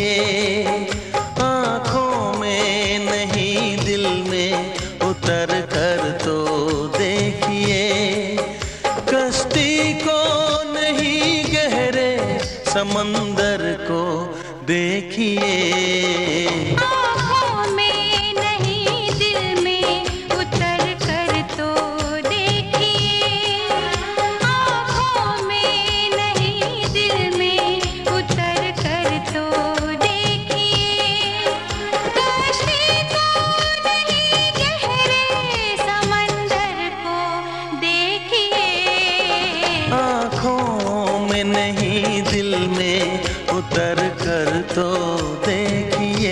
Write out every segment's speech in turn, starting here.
देखिए, आँखों में नहीं दिल में उतर कर तो देखिए, कश्ती को नहीं गहरे समंदर को देखिए। नहीं दिल में उतर कर तो देखिए।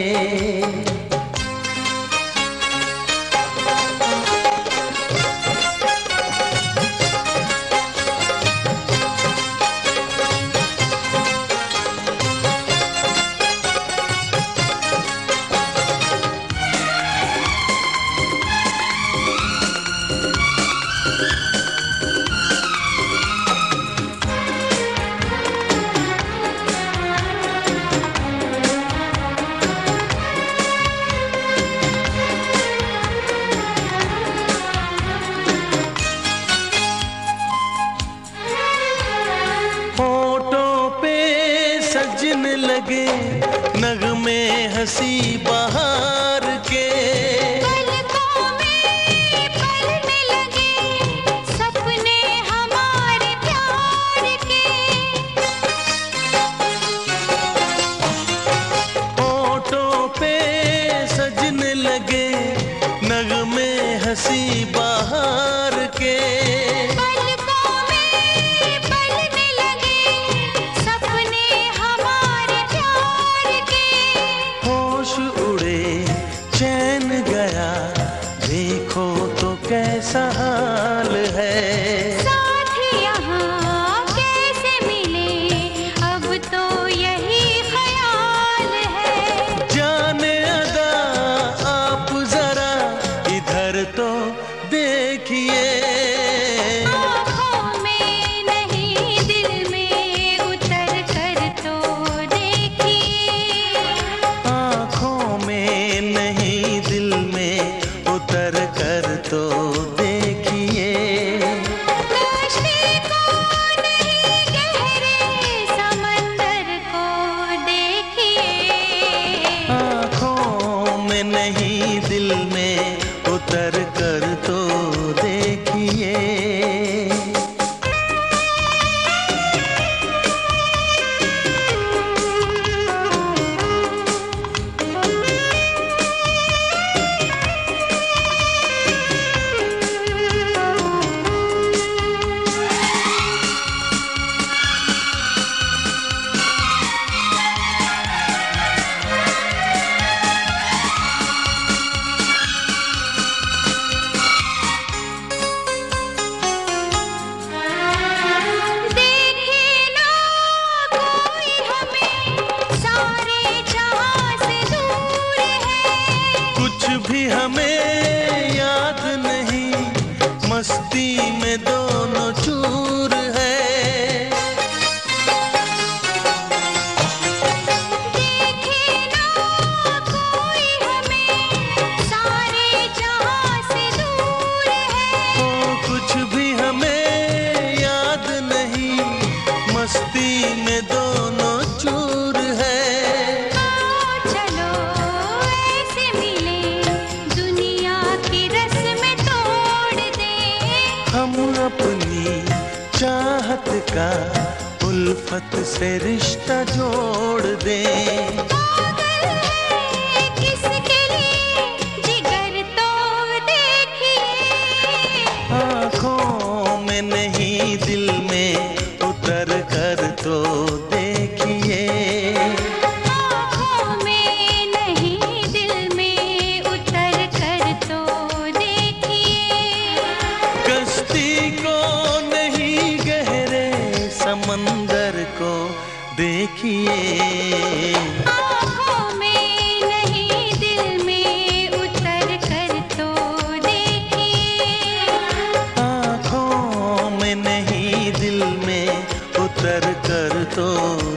सजने लगे नगमे हंसी बहार के, पलकों में पलने लगे सपने हमारे प्यार के। होठों पे सजने लगे नगमे हंसी बहार के, चैन गया देखो तो कैसा हाल है। साथ यहाँ कैसे मिले अब तो यही ख्याल है। जाने अदा आप जरा इधर तो देखिए, आँखों में नहीं दिल में उतर कर तो देखिए, आँखों में नहीं दिल में उतर कर तो देखिए, कश्ती को नहीं गहरे समंदर को देखिए, आँखों में नहीं दिल में उतर कर तो देखिए। भी हमें याद नहीं मस्ती में दोनों चूर है। देखे ना कोई हमें सारे जहां से दूर है। ओ कुछ भी हमें याद नहीं मस्ती में दोनों चूर है। हम अपनी चाहत का उल्फत से रिश्ता जोड़ दें। पागल है किसके लिए जिगर तो देखिए, आँखों में नहीं दिल में उतर कर तो देखिए, आँखों में नहीं दिल में उतर कर तो देखिए, कश्ती को नहीं गहरे समंदर को देखिए, आँखों में नहीं दिल में उतर कर तो देखिए, आँखों में नहीं दिल में उतर कर तो